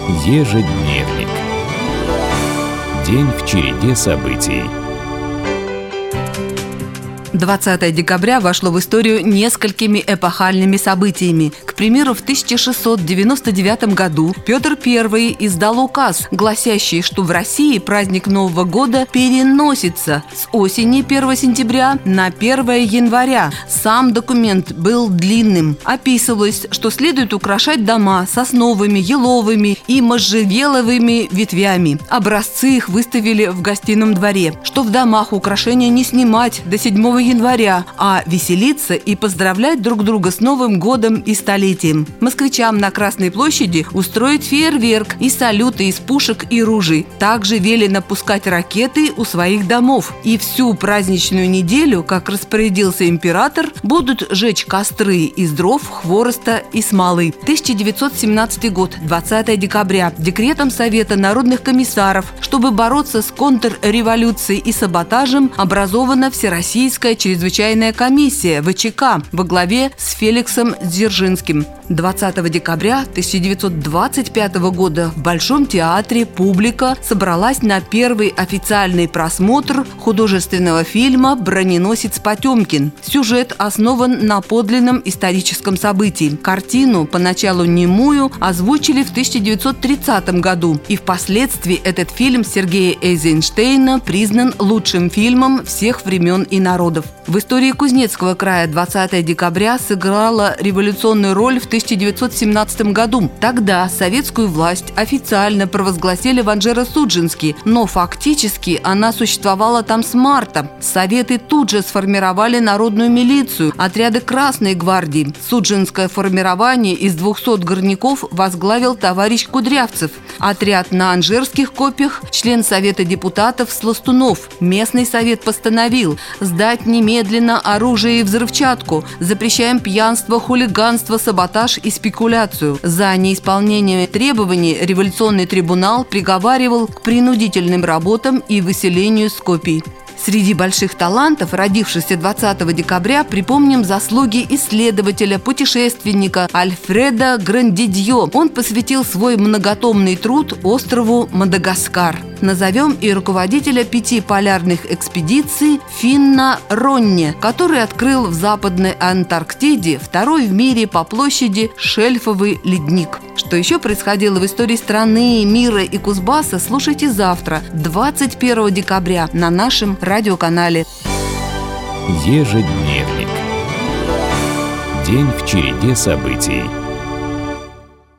Ежедневник. День в череде событий. 20 декабря вошло в историю несколькими эпохальными событиями. К примеру, в 1699 году Петр I издал указ, гласящий, что в России праздник Нового года переносится с осени 1 сентября на 1 января. Сам документ был длинным. Описывалось, что следует украшать дома сосновыми, еловыми и можжевеловыми ветвями. Образцы их выставили в гостином дворе, что в домах украшения не снимать до 7 января, а веселиться и поздравлять друг друга с Новым годом и столетием. Москвичам на Красной площади устроить фейерверк и салюты из пушек и ружей. Также велено пускать ракеты у своих домов. И всю праздничную неделю, как распорядился император, будут жечь костры из дров, хвороста и смолы. 1917 год, 20 декабря. Декретом Совета народных комиссаров, чтобы бороться с контрреволюцией и саботажем, образована Всероссийская чрезвычайная комиссия ВЧК во главе с Феликсом Дзержинским. 20 декабря 1925 года в Большом театре публика собралась на первый официальный просмотр художественного фильма «Броненосец Потемкин». Сюжет основан на подлинном историческом событии. Картину, поначалу немую, озвучили в 1930 году, и впоследствии этот фильм Сергея Эйзенштейна признан лучшим фильмом всех времен и народов. В истории Кузнецкого края 20 декабря сыграла революционную роль в 1917 году. Тогда советскую власть официально провозгласили в Анжеро-Судженске, но фактически она существовала там с марта. Советы тут же сформировали народную милицию, отряды Красной гвардии. Судженское формирование из 200 горняков возглавил товарищ Кудрявцев. Отряд на Анжерских копьях – член Совета депутатов Сластунов. Местный совет постановил сдать немедленно оружие и взрывчатку. Запрещаем пьянство, хулиганство, саботаж и спекуляцию. За неисполнение требований революционный трибунал приговаривал к принудительным работам и выселению с копий. Среди больших талантов, родившихся 20 декабря, припомним заслуги исследователя, путешественника Альфреда Грандидье. Он посвятил свой многотомный труд острову Мадагаскар. Назовем и руководителя 5 полярных экспедиций Финна Ронне, который открыл в Западной Антарктиде второй в мире по площади шельфовый ледник. Что еще происходило в истории страны, мира и Кузбасса, слушайте завтра, 21 декабря, на нашем радиоканале. Ежедневник. День в череде событий.